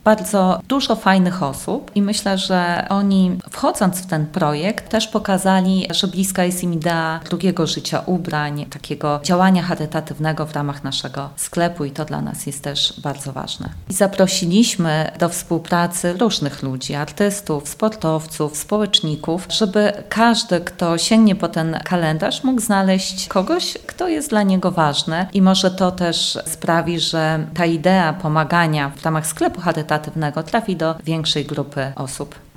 Bardzo dużo fajnych osób i myślę, że oni wchodząc w ten projekt też pokazali, że bliska jest im idea drugiego życia ubrań, takiego działania charytatywnego w ramach naszego sklepu i to dla nas jest też bardzo ważne. I zaprosiliśmy do współpracy różnych ludzi, artystów, sportowców, społeczników, żeby każdy, kto sięgnie po ten kalendarz, mógł znaleźć kogoś, kto jest dla niego ważny i może to też sprawi, że ta idea pomagania w ramach sklepu charytatywnego trafi do większej grupy osób.